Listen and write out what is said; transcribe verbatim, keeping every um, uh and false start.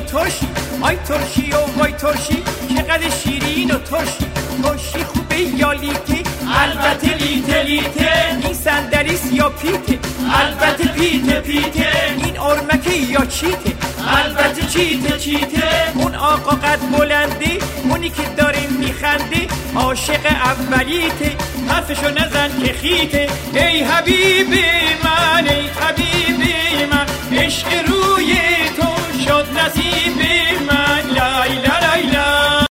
ترشی، آی ترشی و وای ترشی چقدر شیرین و ترشی. ترشی خوبه یا لیته؟ البته لیته لیته. این صندلیست یا پیته؟ البته پیته پیته. این ارمکه یا چیته؟ البته چیته چیته. اون آقا قد بلنده، اونی که داره میخنده عاشق اولیته. حرفشو نزن که خیته. ای حبیب من ای حبیب من، عشق روی تو شد نصیب